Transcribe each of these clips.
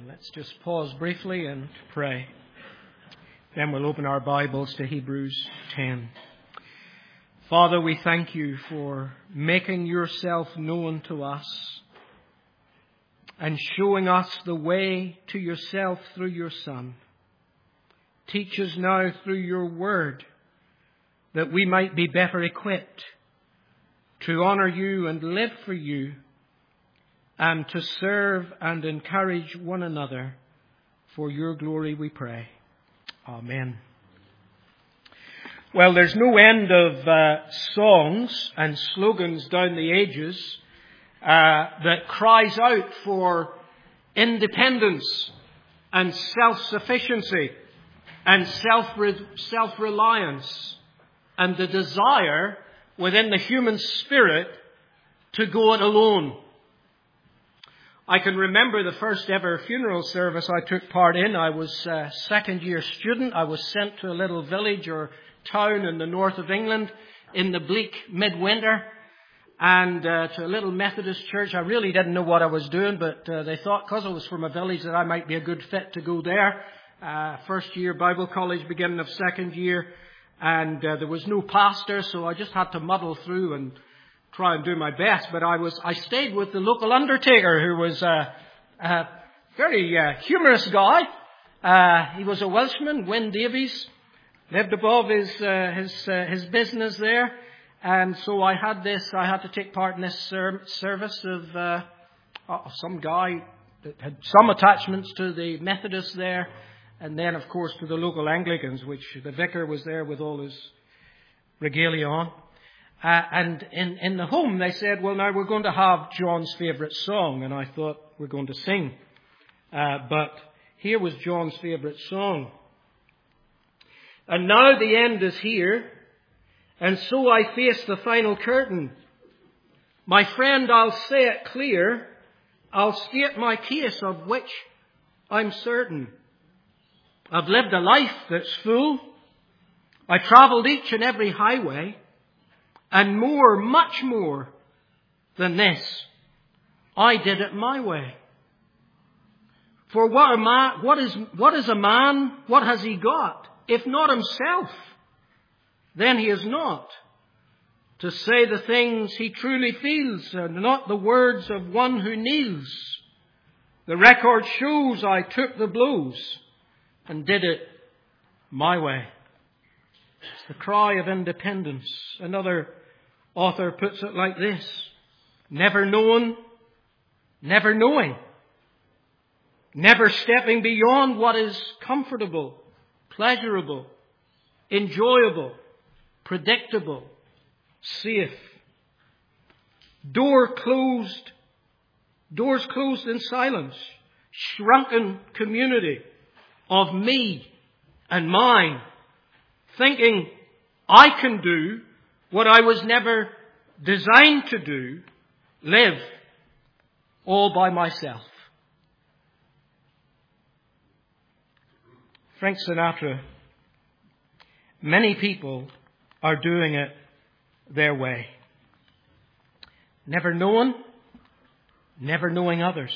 Let's just pause briefly and pray. Then we'll open our Bibles to Hebrews 10. Father, we thank you for making yourself known to us and showing us the way to yourself through your Son. Teach us now through your word that we might be better equipped to honor you and live for you, and to serve and encourage one another. For your glory we pray. Amen. Well, there's no end of songs and slogans down the ages that cries out for independence and self-sufficiency and self-reliance and the desire within the human spirit to go it alone. I can remember the first ever funeral service I took part in. I was a second-year student. I was sent to a little village or town in the north of England in the bleak midwinter, and to a little Methodist church. I really didn't know what I was doing, but they thought because I was from a village that I might be a good fit to go there. First year Bible college, beginning of second year, and there was no pastor, so I just had to muddle through and try and do my best. But I stayed with the local undertaker, who was a very humorous guy. He was a Welshman, Wyn Davies, lived above his business there, and so I had to take part in this service of some guy that had some attachments to the Methodists there, and then of course to the local Anglicans, which the vicar was there with all his regalia on. And in the home they said, well, now we're going to have John's favourite song. And I thought, we're going to sing. But here was John's favourite song. And now the end is here, and so I face the final curtain. My friend, I'll say it clear. I'll state my case, of which I'm certain. I've lived a life that's full. I travelled each and every highway. And more, much more than this, I did it my way. For what is a man? What has he got? If not himself, then he is not to say the things he truly feels, and not the words of one who kneels. The record shows I took the blows and did it my way. It's the cry of independence. Another author puts it like this: never known, never knowing, never stepping beyond what is comfortable, pleasurable, enjoyable, predictable, safe. Doors closed in silence, shrunken community of me and mine, thinking I can do what I was never designed to do, live all by myself. Frank Sinatra, many people are doing it their way. Never known, never knowing others.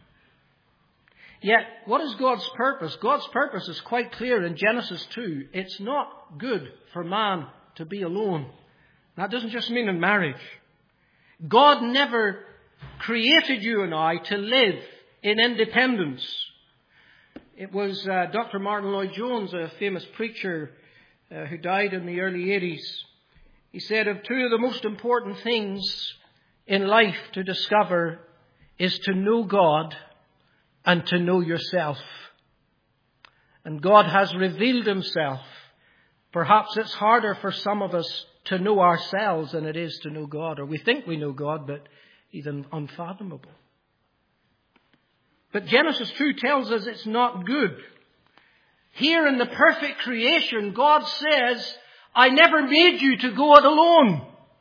Yet, what is God's purpose? God's purpose is quite clear in Genesis 2. It's not good for man to be alone. That doesn't just mean in marriage. God never created you and I to live in independence. It was Dr. Martin Lloyd-Jones, a famous preacher who died in the early 80s. He said, of two of the most important things in life to discover is to know God and to know yourself. And God has revealed himself. Perhaps it's harder for some of us to know ourselves than it is to know God. Or we think we know God, but he's unfathomable. But Genesis 2 tells us it's not good. Here in the perfect creation, God says, I never made you to go it alone.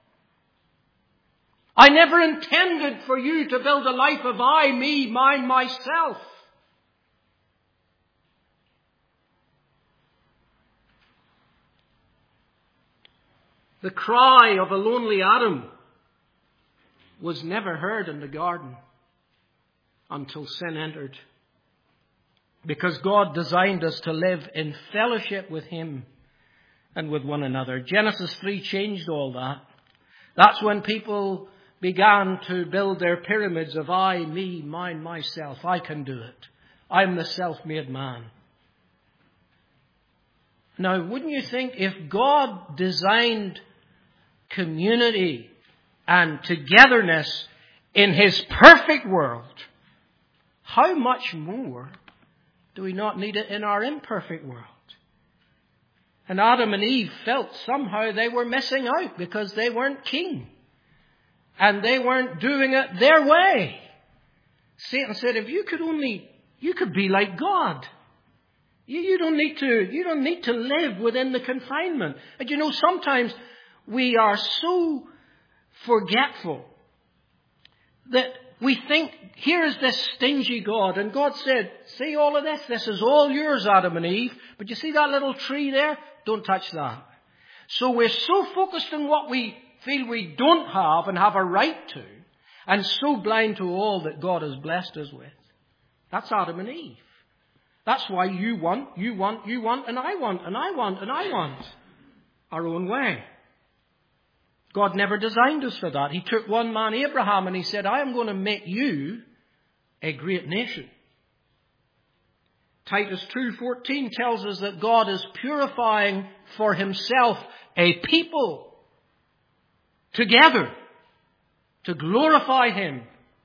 I never intended for you to build a life of I, me, mine, myself. The cry of a lonely Adam was never heard in the garden until sin entered. because God designed us to live in fellowship with him and with one another. Genesis 3 changed all that. That's when people began to build their pyramids of I, me, mine, myself. I can do it. I'm the self-made man. Now, wouldn't you think if God designed community and togetherness in his perfect world, how much more do we not need it in our imperfect world? And Adam and Eve felt somehow they were missing out because they weren't king. And they weren't doing it their way. Satan said, if you could be like God. You don't need to live within the confinement. And you know, sometimes we are so forgetful that we think, here is this stingy God. And God said, see all of this? This is all yours, Adam and Eve. But you see that little tree there? Don't touch that. So we're so focused on what we feel we don't have and have a right to, and so blind to all that God has blessed us with. That's Adam and Eve. That's why you want, and I want our own way. God never designed us for that. He took one man, Abraham, and he said, I am going to make you a great nation. Titus 2:14 tells us that God is purifying for himself a people together to glorify him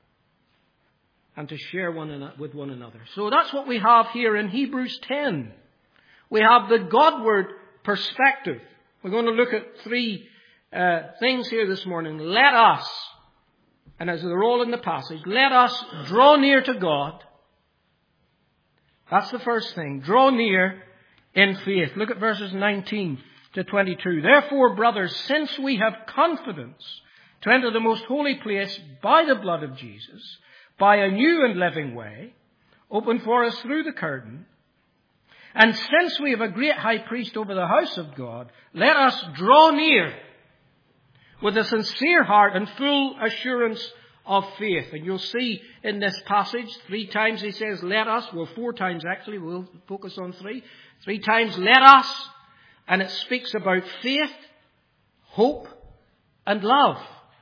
and to share with one another. So that's what we have here in Hebrews 10. We have the Godward perspective. We're going to look at three things here this morning. Let us, and as they're all in the passage, let us draw near to God. That's the first thing. Draw near in faith. Look at verses 19 to 22. Therefore, brothers, since we have confidence to enter the most holy place by the blood of Jesus, by a new and living way, opened for us through the curtain, and since we have a great high priest over the house of God, let us draw near with a sincere heart and full assurance of faith. And you'll see in this passage, 3 times he says, let us. Well, 4 times actually. We'll focus on 3. 3 times, let us. And it speaks about faith, hope, and love.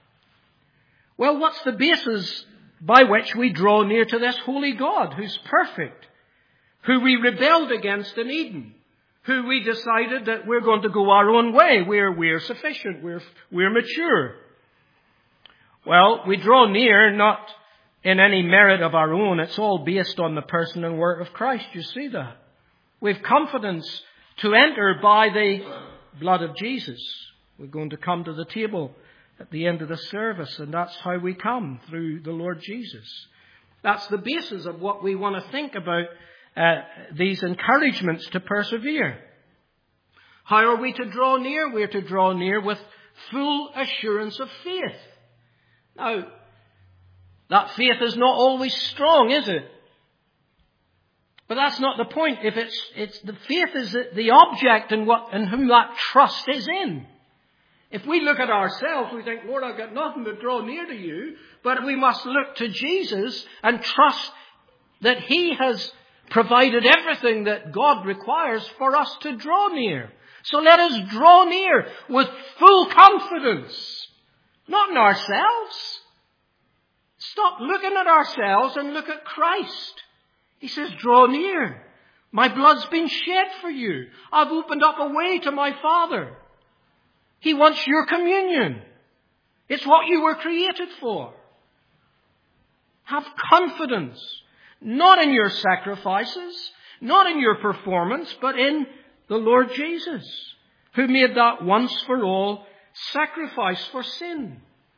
Well, what's the basis by which we draw near to this holy God who's perfect, who we rebelled against in Eden, who we decided that we're going to go our own way, we're sufficient, we're mature? Well, we draw near not in any merit of our own. It's all based on the person and work of Christ. You see that? We've confidence to enter by the blood of Jesus. We're going to come to the table at the end of the service, and that's how we come, through the Lord Jesus. That's the basis of what we want to think about these encouragements to persevere. How are we to draw near? We're to draw near with full assurance of faith. Now, that faith is not always strong, is it? But that's not the point. If it's the faith is the object and whom that trust is in. If we look at ourselves, we think, Lord, I've got nothing to draw near to you. But we must look to Jesus and trust that he has provided everything that God requires for us to draw near. So let us draw near with full confidence. Not in ourselves. Stop looking at ourselves and look at Christ. He says, draw near. My blood's been shed for you. I've opened up a way to my Father. He wants your communion. It's what you were created for. Have confidence. Not in your sacrifices, not in your performance, but in the Lord Jesus, who made that once for all sacrifice for sin.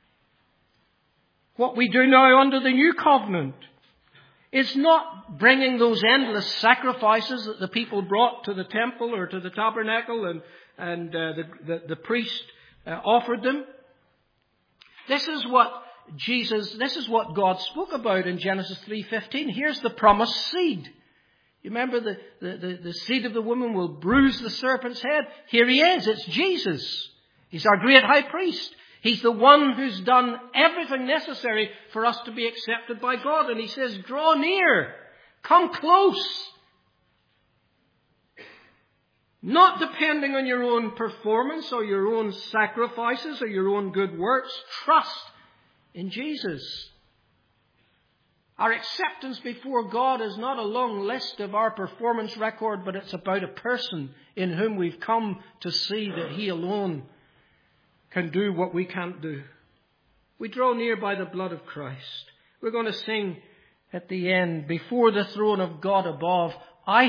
What we do now under the new covenant is not bringing those endless sacrifices that the people brought to the temple or to the tabernacle and the priest offered them. This is what God spoke about in Genesis 3:15. Here's the promised seed. You remember the seed of the woman will bruise the serpent's head? Here he is. It's Jesus. He's our great high priest. He's the one who's done everything necessary for us to be accepted by God. And he says, draw near. Come close Not depending on your own performance or your own sacrifices or your own good works. Trust in Jesus. Our acceptance before God is not a long list of our performance record, but it's about a person in whom we've come to see that He alone can do what we can't do. We draw near by the blood of Christ. We're going to sing at the end, before the throne of God above, I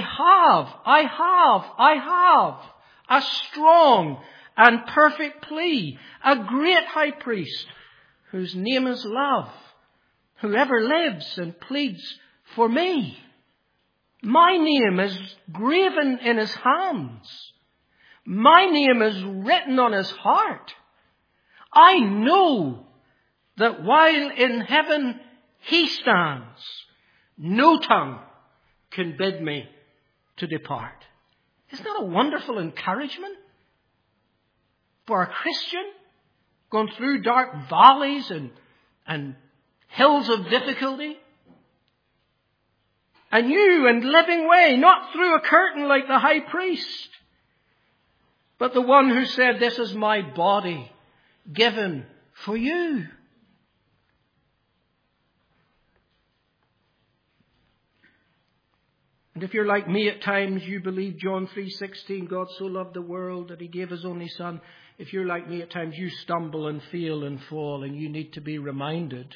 have a strong and perfect plea, a great high priest whose name is love, whoever lives and pleads for me. My name is graven in his hands. My name is written on his heart. I know that while in heaven he stands, no tongue can bid me to depart. Isn't that a wonderful encouragement for a Christian going through dark valleys and hills of difficulty? A new and living way, not through a curtain like the high priest, but the one who said, this is my body given for you. And if you're like me at times, you believe John 3:16, God so loved the world that he gave his only son. If you're like me at times, you stumble and fail and fall, and you need to be reminded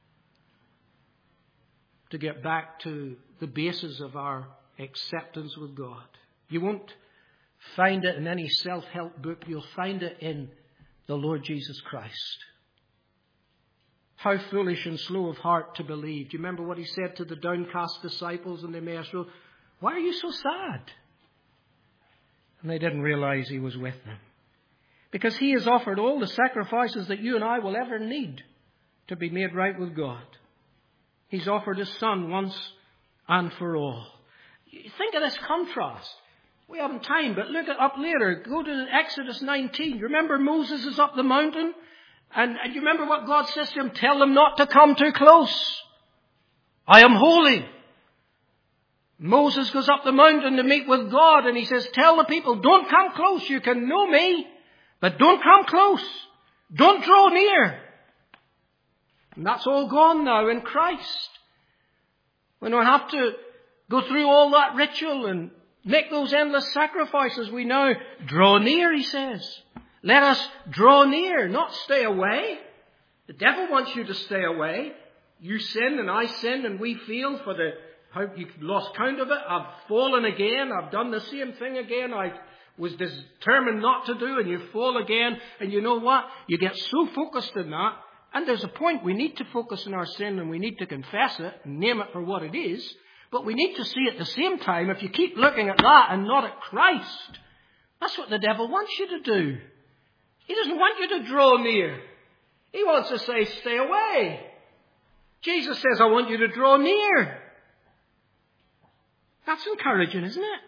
to get back to the basis of our acceptance with God. You won't find it in any self-help book. You'll find it in the Lord Jesus Christ. How foolish and slow of heart to believe. Do you remember what he said to the downcast disciples in the Emmaus Road? Why are you so sad? And they didn't realize he was with them. Because he has offered all the sacrifices that you and I will ever need to be made right with God. He's offered his son once and for all. Think of this contrast. We haven't time, but look it up later. Go to Exodus 19. You remember Moses is up the mountain? And you remember what God says to him? Tell them not to come too close. I am holy. Moses goes up the mountain to meet with God, and he says, tell the people, don't come close. You can know me, but don't come close. Don't draw near. And that's all gone now in Christ. We don't have to go through all that ritual and make those endless sacrifices. We now draw near, he says. Let us draw near, not stay away. The devil wants you to stay away. You sin and I sin and we feel for how you lost count of it. I've fallen again. I've done the same thing again. I was determined not to do, and you fall again. And you know what? You get so focused in that. And there's a point. We need to focus on our sin and we need to confess it and name it for what it is. But we need to see at the same time, if you keep looking at that and not at Christ, that's what the devil wants you to do. He doesn't want you to draw near. He wants to say, stay away. Jesus says, I want you to draw near. That's encouraging, isn't it?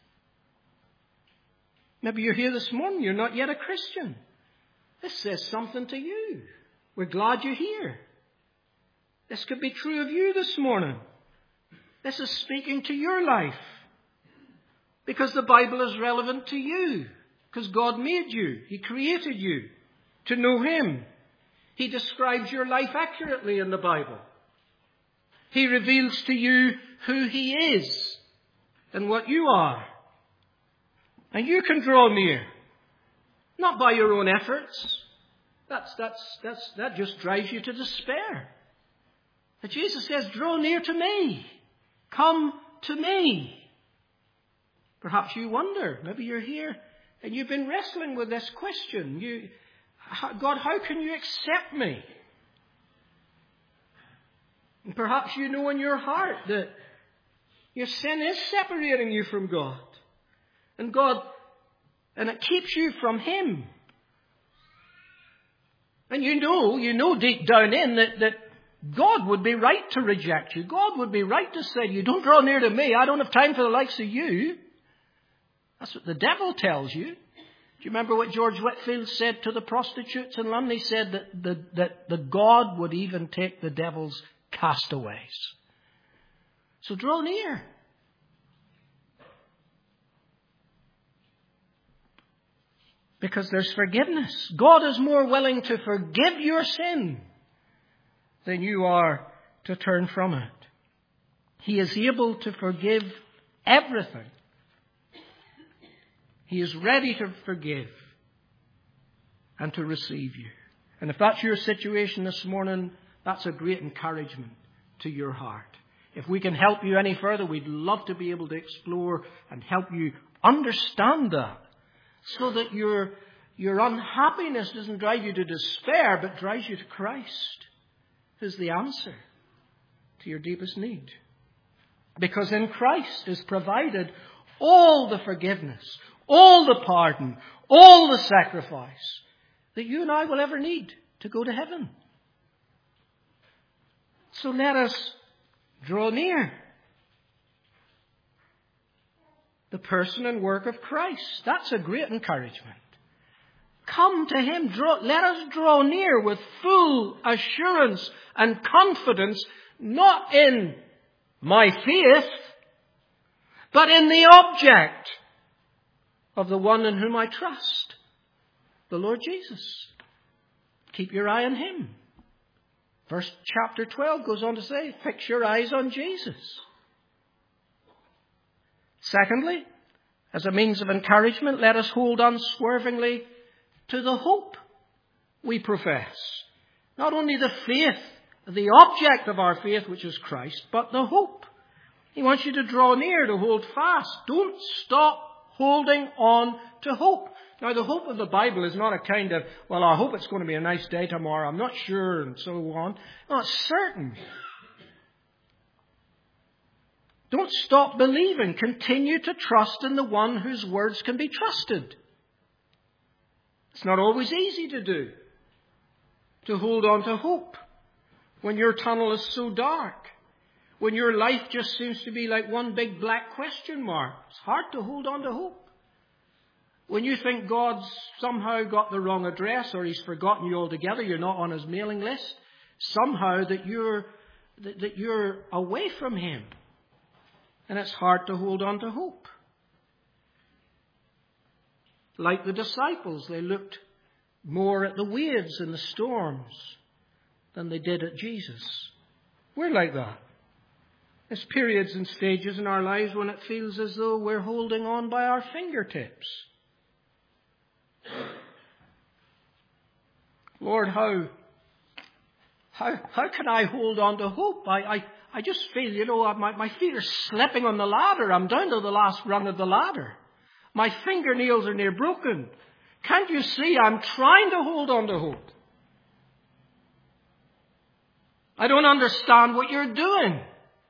Maybe you're here this morning, you're not yet a Christian. This says something to you. We're glad you're here. This could be true of you this morning. This is speaking to your life. Because the Bible is relevant to you. Because God made you. He created you to know Him. He describes your life accurately in the Bible. He reveals to you who He is and what you are. And you can draw near. Not by your own efforts. That just drives you to despair. But Jesus says, draw near to me. Come to me. Perhaps you wonder, maybe you're here and you've been wrestling with this question. God, how can you accept me? And perhaps you know in your heart that your sin is separating you from God. And it keeps you from Him. And you know deep down in that God would be right to reject you. God would be right to say to you, don't draw near to me. I don't have time for the likes of you. That's what the devil tells you. Do you remember what George Whitefield said to the prostitutes in London? He said that the God would even take the devil's castaways. So draw near. Because there's forgiveness. God is more willing to forgive your sin than you are to turn from it. He is able to forgive everything. He is ready to forgive and to receive you. And if that's your situation this morning, that's a great encouragement to your heart. If we can help you any further, we'd love to be able to explore and help you understand that, so that your unhappiness doesn't drive you to despair, but drives you to Christ, who's the answer to your deepest need. Because in Christ is provided all the forgiveness, all the pardon, all the sacrifice that you and I will ever need to go to heaven. So let us draw near the person and work of Christ. That's a great encouragement. Come to Him. Let us draw near with full assurance and confidence, not in my faith, but in the object of the one in whom I trust, the Lord Jesus. Keep your eye on Him. Verse chapter 12 goes on to say, fix your eyes on Jesus. Secondly, as a means of encouragement, let us hold unswervingly to the hope we profess. Not only the faith, the object of our faith, which is Christ, but the hope. He wants you to draw near, to hold fast. Don't stop holding on to hope. Now, the hope of the Bible is not a kind of, well, I hope it's going to be a nice day tomorrow, I'm not sure, and so on. No, it's certain. Don't stop believing. Continue to trust in the one whose words can be trusted. It's not always easy to do, to hold on to hope when your tunnel is so dark, when your life just seems to be like one big black question mark. It's hard to hold on to hope. When you think God's somehow got the wrong address, or He's forgotten you altogether, you're not on His mailing list, somehow that you're away from Him. And it's hard to hold on to hope. Like the disciples, they looked more at the waves and the storms than they did at Jesus. We're like that. There's periods and stages in our lives when it feels as though we're holding on by our fingertips. Lord, how can I hold on to hope? I just feel, my feet are slipping on the ladder. I'm down to the last rung of the ladder. My fingernails are near broken. Can't you see I'm trying to hold on to hope? I don't understand what you're doing.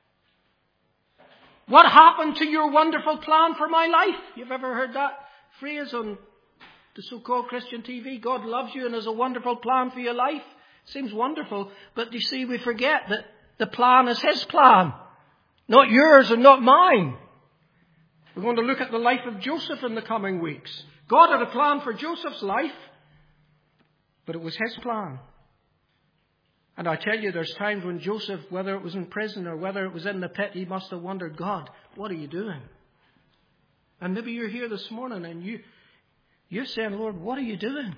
What happened to your wonderful plan for my life? You've ever heard that phrase on the so-called Christian TV? God loves you and has a wonderful plan for your life. Seems wonderful, but you see, we forget that the plan is His plan, not yours and not mine. We're going to look at the life of Joseph in the coming weeks. God had a plan for Joseph's life, but it was His plan. And I tell you, there's times when Joseph, whether it was in prison or whether it was in the pit, he must have wondered, God, what are you doing? And maybe you're here this morning and you're saying, Lord, what are you doing?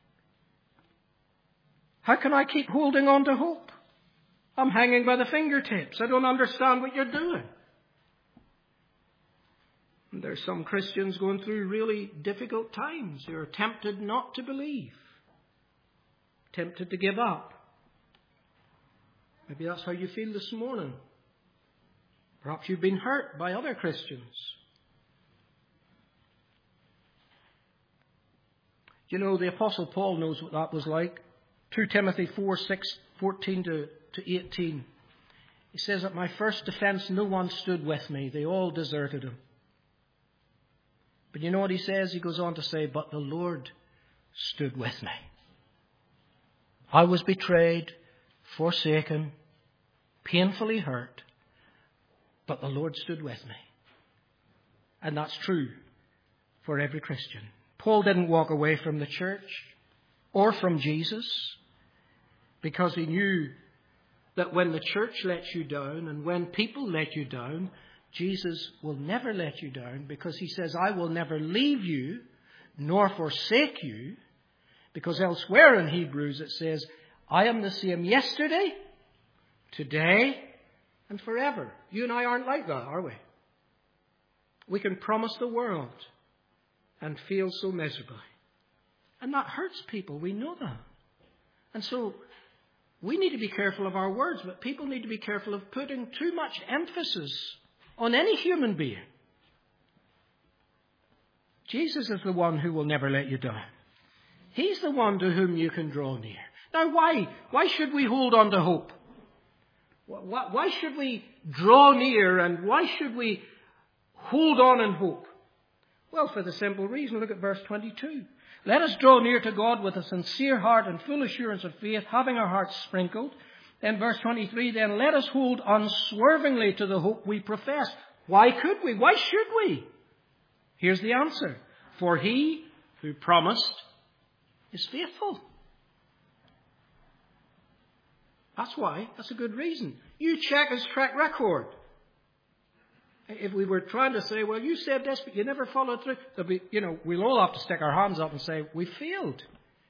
How can I keep holding on to hope? I'm hanging by the fingertips. I don't understand what you're doing. And there's some Christians going through really difficult times. They're tempted not to believe, tempted to give up. Maybe that's how you feel this morning. Perhaps you've been hurt by other Christians. You know, the Apostle Paul knows what that was like. 2 Timothy 4:14 to 18. He says, at my first defense, no one stood with me. They all deserted him. But you know what he says? He goes on to say, but the Lord stood with me. I was betrayed, forsaken, painfully hurt, but the Lord stood with me. And that's true for every Christian. Paul didn't walk away from the church or from Jesus because he knew that when the church lets you down and when people let you down, Jesus will never let you down, because He says, I will never leave you nor forsake you, because elsewhere in Hebrews it says, I am the same yesterday, today, and forever. You and I aren't like that, are we? We can promise the world and feel so miserably. And that hurts people. We know that. And so we need to be careful of our words, but people need to be careful of putting too much emphasis on any human being. Jesus is the one who will never let you down. He's the one to whom you can draw near. Now, why? Why should we hold on to hope? Why should we draw near and why should we hold on in hope? Well, for the simple reason, look at verse 22. Let us draw near to God with a sincere heart and full assurance of faith, having our hearts sprinkled. Then verse 23, then let us hold unswervingly to the hope we profess. Why could we? Why should we? Here's the answer. For he who promised is faithful. That's why. That's a good reason. You check his track record. If we were trying to say, well, you said this, but you never followed through, we'll all have to stick our hands up and say, we failed.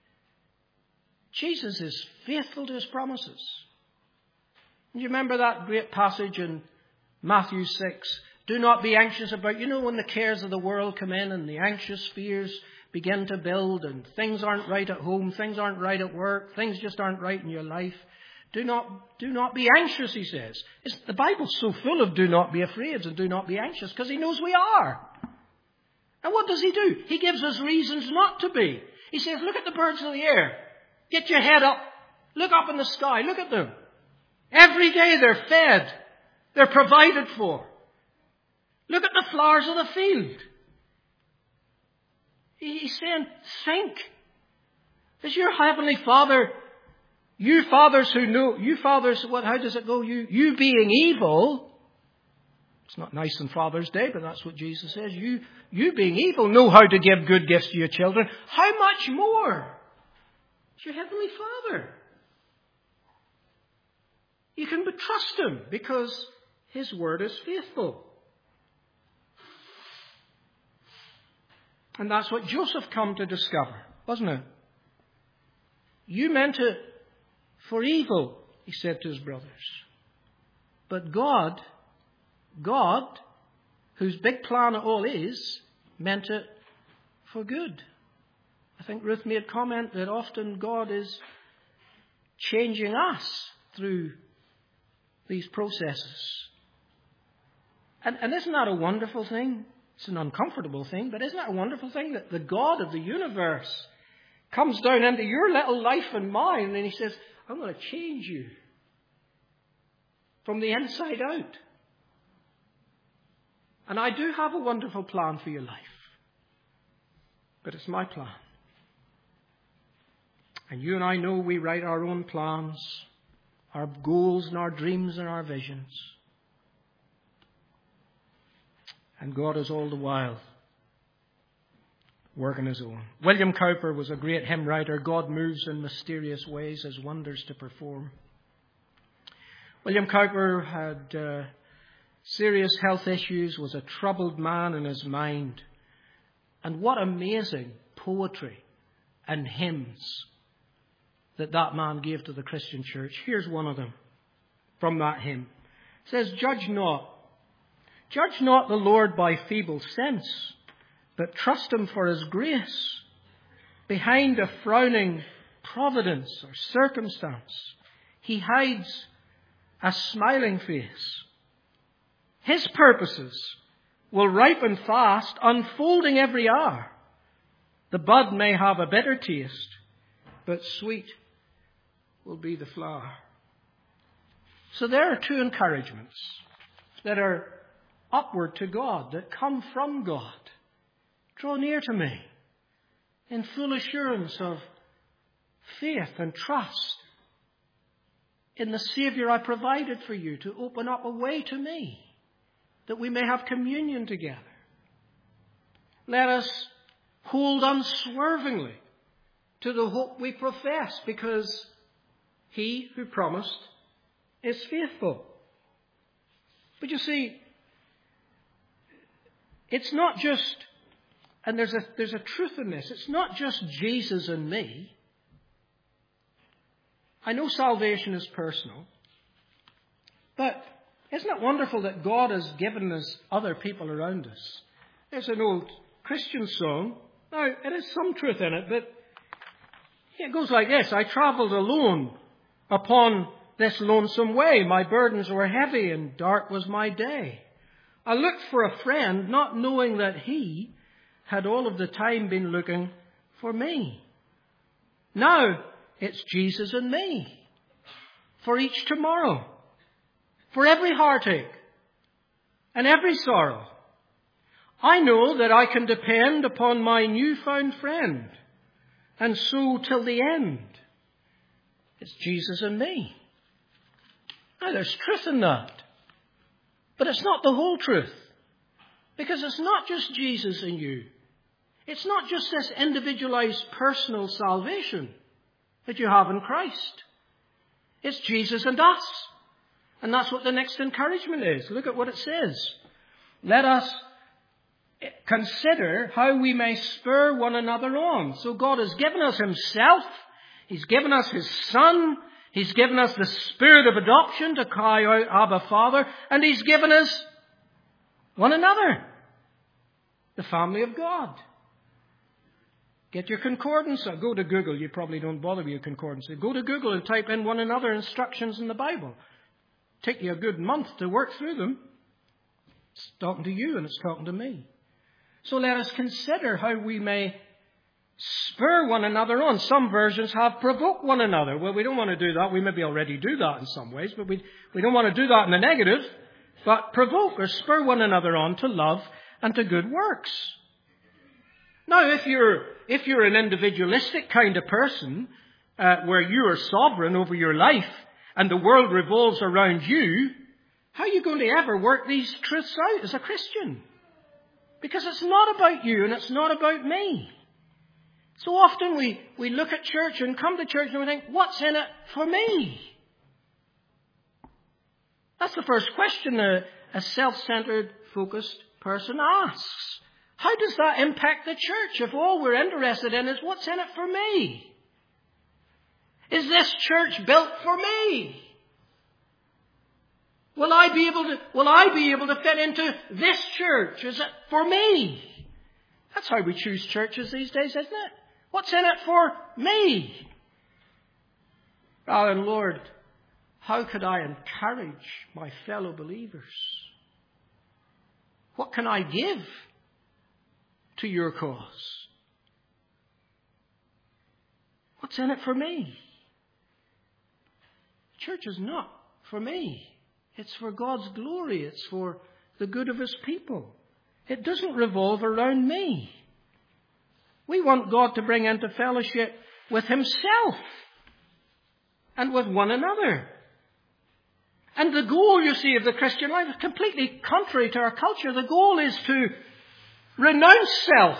Jesus is faithful to his promises. And you remember that great passage in Matthew 6? Do not be anxious about, when the cares of the world come in and the anxious fears begin to build and things aren't right at home, things aren't right at work, things just aren't right in your life. Do not be anxious, he says. The Bible's so full of do not be afraid and do not be anxious because he knows we are. And what does he do? He gives us reasons not to be. He says, look at the birds of the air. Get your head up. Look up in the sky. Look at them. Every day they're fed. They're provided for. Look at the flowers of the field. He's saying, think. Is your Heavenly Father... You fathers who know, how does it go? You being evil, it's not nice on Father's Day, but that's what Jesus says. You being evil know how to give good gifts to your children. How much more? It's your Heavenly Father. You can trust him because his word is faithful. And that's what Joseph come to discover, wasn't it? You meant it for evil, he said to his brothers. But God, whose big plan it all is, meant it for good. I think Ruth made comment that often God is changing us through these processes. And isn't that a wonderful thing? It's an uncomfortable thing, but isn't that a wonderful thing that the God of the universe comes down into your little life and mine and he says, I'm going to change you from the inside out. And I do have a wonderful plan for your life. But it's my plan. And you and I know we write our own plans, our goals and our dreams and our visions. And God is all the while working his own. William Cowper was a great hymn writer. God moves in mysterious ways, his wonders to perform. William Cowper had serious health issues, was a troubled man in his mind. And what amazing poetry and hymns that man gave to the Christian church. Here's one of them from that hymn. It says, Judge not the Lord by feeble sense, but trust him for his grace. Behind a frowning providence or circumstance, he hides a smiling face. His purposes will ripen fast, unfolding every hour. The bud may have a bitter taste, but sweet will be the flower. So there are two encouragements that are upward to God, that come from God. Draw near to me in full assurance of faith and trust in the Savior I provided for you to open up a way to me, that we may have communion together. Let us hold unswervingly to the hope we profess, because he who promised is faithful. But you see, it's not just And there's a truth in this. It's not just Jesus and me. I know salvation is personal. But isn't it wonderful that God has given us other people around us? There's an old Christian song. Now, it has some truth in it, but it goes like this. I travelled alone upon this lonesome way. My burdens were heavy and dark was my day. I looked for a friend, not knowing that he had all of the time been looking for me. Now it's Jesus and me. For each tomorrow. For every heartache and every sorrow. I know that I can depend upon my newfound friend. And so till the end, it's Jesus and me. Now there's truth in that. But it's not the whole truth. Because it's not just Jesus and you. It's not just this individualized personal salvation that you have in Christ. It's Jesus and us. And that's what the next encouragement is. Look at what it says. Let us consider how we may spur one another on. So God has given us himself. He's given us his Son. He's given us the Spirit of adoption to cry out, Abba, Father. And he's given us one another. The family of God. Get your concordance. Or go to Google. You probably don't bother with your concordance. Go to Google and type in one another instructions in the Bible. Take you a good month to work through them. It's talking to you and it's talking to me. So let us consider how we may spur one another on. Some versions have provoke one another. Well, we don't want to do that. We maybe already do that in some ways, but we don't want to do that in the negative. But provoke or spur one another on to love and to good works. Now, if you're an individualistic kind of person, where you are sovereign over your life and the world revolves around you, how are you going to ever work these truths out as a Christian? Because it's not about you and it's not about me. So often we look at church and come to church and we think, what's in it for me? That's the first question a self-centered, focused person asks. How does that impact the church if all we're interested in is what's in it for me? Is this church built for me? Will I be able to fit into this church? Is it for me? That's how we choose churches these days, isn't it? What's in it for me? Oh, and Lord, how could I encourage my fellow believers? What can I give to your cause? What's in it for me? Church is not for me. It's for God's glory. It's for the good of his people. It doesn't revolve around me. We want God to bring into fellowship with himself and with one another. And the goal, you see, of the Christian life is completely contrary to our culture. The goal is to renounce self,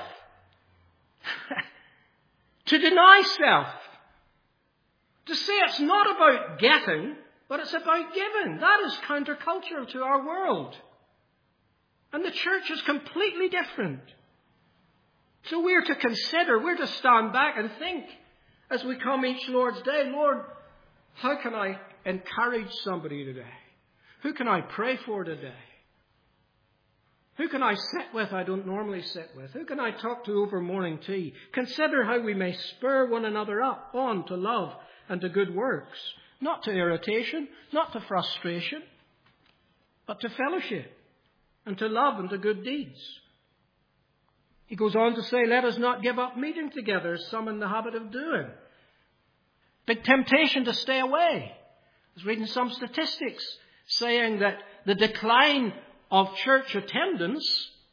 to deny self, to say it's not about getting, but it's about giving. That is countercultural to our world. And the church is completely different. So we're to consider, we're to stand back and think as we come each Lord's Day, Lord, how can I encourage somebody today? Who can I pray for today? Who can I sit with I don't normally sit with? Who can I talk to over morning tea? Consider how we may spur one another up on to love and to good works. Not to irritation, not to frustration, but to fellowship and to love and to good deeds. He goes on to say, let us not give up meeting together as some in the habit of doing. Big temptation to stay away. I was reading some statistics saying that the decline of church attendance,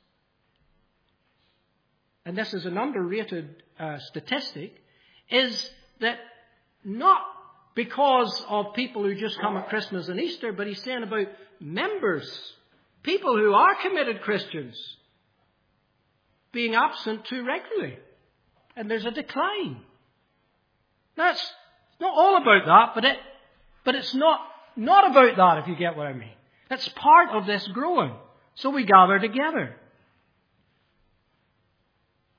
and this is an underrated statistic, is that not because of people who just come at Christmas and Easter, but he's saying about members, people who are committed Christians, being absent too regularly. And there's a decline. Now, it's not all about that, but it's not about that, if you get what I mean. It's part of this growing. So we gather together.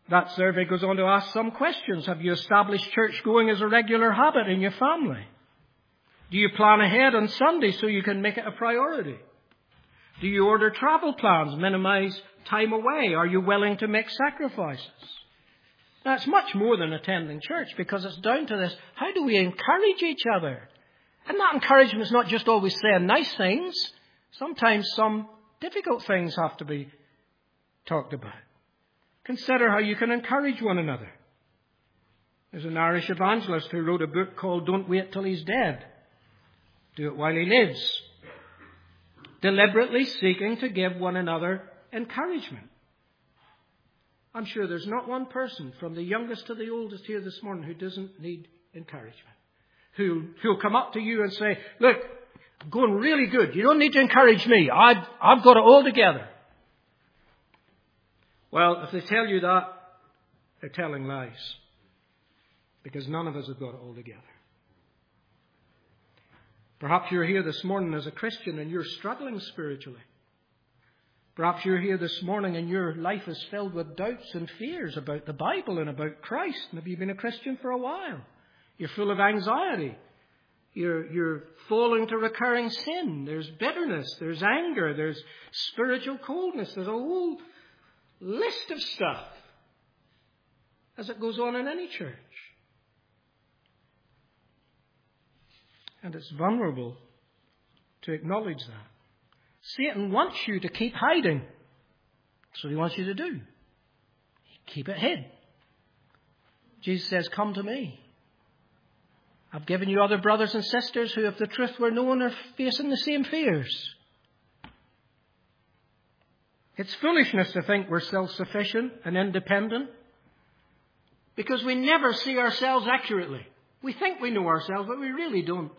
That survey goes on to ask some questions. Have you established church going as a regular habit in your family? Do you plan ahead on Sunday so you can make it a priority? Do you order travel plans, minimize time away? Are you willing to make sacrifices? Now, it's much more than attending church, because it's down to this: how do we encourage each other? And that encouragement is not just always saying nice things. Sometimes some difficult things have to be talked about. Consider how you can encourage one another. There's an Irish evangelist who wrote a book called Don't Wait Till He's Dead. Do it while he lives. Deliberately seeking to give one another encouragement. I'm sure there's not one person, from the youngest to the oldest here this morning, who doesn't need encouragement. Who'll come up to you and say, look, I'm going really good. You don't need to encourage me. I've got it all together. Well, if they tell you that, they're telling lies. Because none of us have got it all together. Perhaps you're here this morning as a Christian and you're struggling spiritually. Perhaps you're here this morning and your life is filled with doubts and fears about the Bible and about Christ. Maybe you've been a Christian for a while. You're full of anxiety. You're falling to recurring sin. There's bitterness. There's anger. There's spiritual coldness. There's a whole list of stuff as it goes on in any church. And it's vulnerable to acknowledge that. Satan wants you to keep hiding. That's what he wants you to do. Keep it hid. Jesus says, come to me. I've given you other brothers and sisters who, if the truth were known, are facing the same fears. It's foolishness to think we're self-sufficient and independent, because we never see ourselves accurately. We think we know ourselves, but we really don't.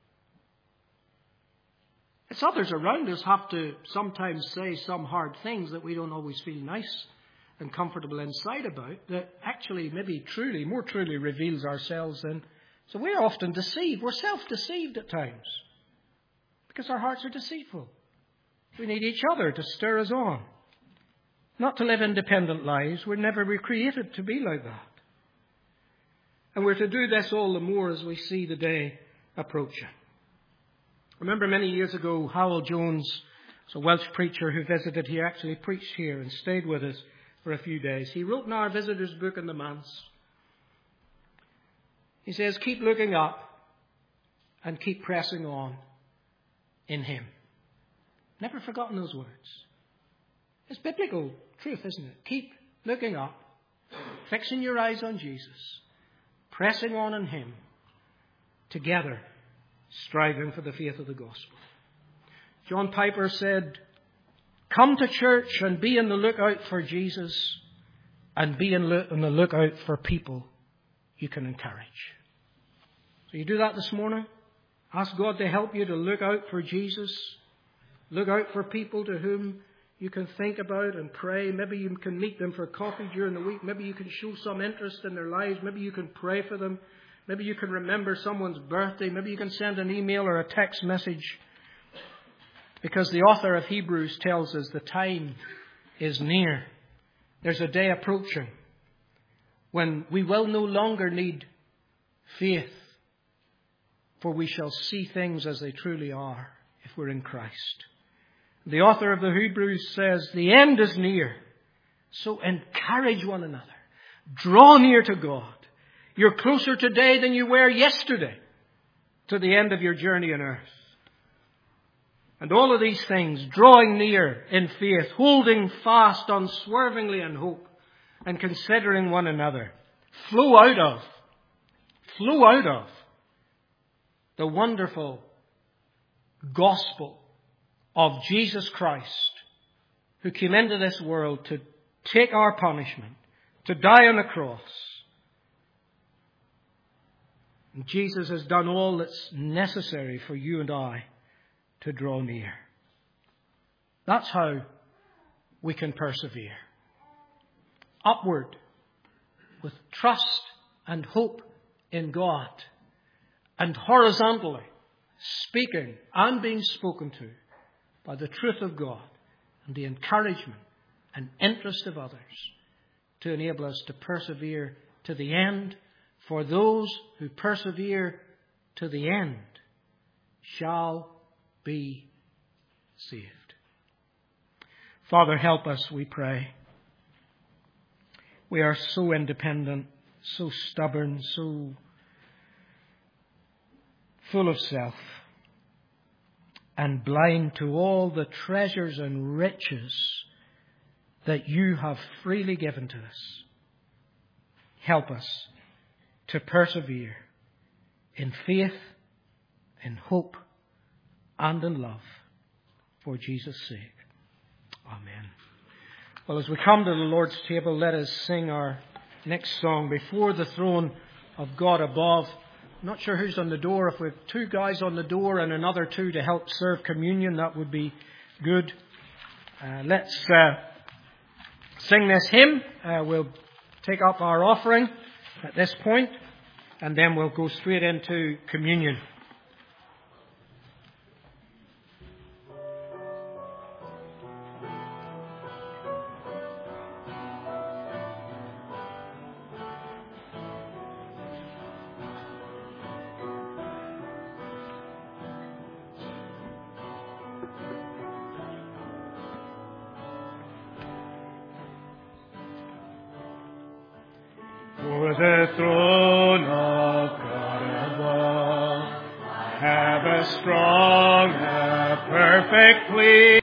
It's others around us have to sometimes say some hard things that we don't always feel nice and comfortable inside about, that actually maybe more truly reveals ourselves than. So we're often deceived. We're self-deceived at times because our hearts are deceitful. We need each other to stir us on. Not to live independent lives. We're never recreated to be like that. And we're to do this all the more as we see the day approaching. I remember many years ago, Howell Jones, a Welsh preacher who visited here, actually preached here and stayed with us for a few days. He wrote in our visitors' book in the manse. He says, keep looking up and keep pressing on in Him. Never forgotten those words. It's biblical truth, isn't it? Keep looking up, fixing your eyes on Jesus, pressing on in Him, together, striving for the faith of the gospel. John Piper said, come to church and be on the lookout for Jesus, and be on the lookout for people you can encourage. So you do that this morning. Ask God to help you to look out for Jesus. Look out for people to whom you can think about and pray. Maybe you can meet them for coffee during the week. Maybe you can show some interest in their lives. Maybe you can pray for them. Maybe you can remember someone's birthday. Maybe you can send an email or a text message. Because the author of Hebrews tells us the time is near. There's a day approaching when we will no longer need faith, for we shall see things as they truly are if we're in Christ. The author of the Hebrews says, the end is near. So encourage one another. Draw near to God. You're closer today than you were yesterday to the end of your journey on earth. And all of these things, drawing near in faith, holding fast unswervingly in hope, and considering one another, flow out of the wonderful gospel of Jesus Christ, who came into this world to take our punishment, to die on the cross. And Jesus has done all that's necessary for you and I to draw near. That's how we can persevere. Upward, with trust and hope in God, and horizontally, speaking and being spoken to by the truth of God and the encouragement and interest of others to enable us to persevere to the end. For those who persevere to the end shall be saved. Father, help us, we pray. We are so independent, so stubborn, so full of self, and blind to all the treasures and riches that you have freely given to us. Help us to persevere in faith, in hope, and in love for Jesus' sake. Amen. Well, as we come to the Lord's table, let us sing our next song, Before the Throne of God Above. I'm not sure who's on the door. If we have two guys on the door and another two to help serve communion, that would be good. Let's sing this hymn. We'll take up our offering at this point, and then we'll go straight into communion. For the throne of God above, I have a strong, a perfect plea.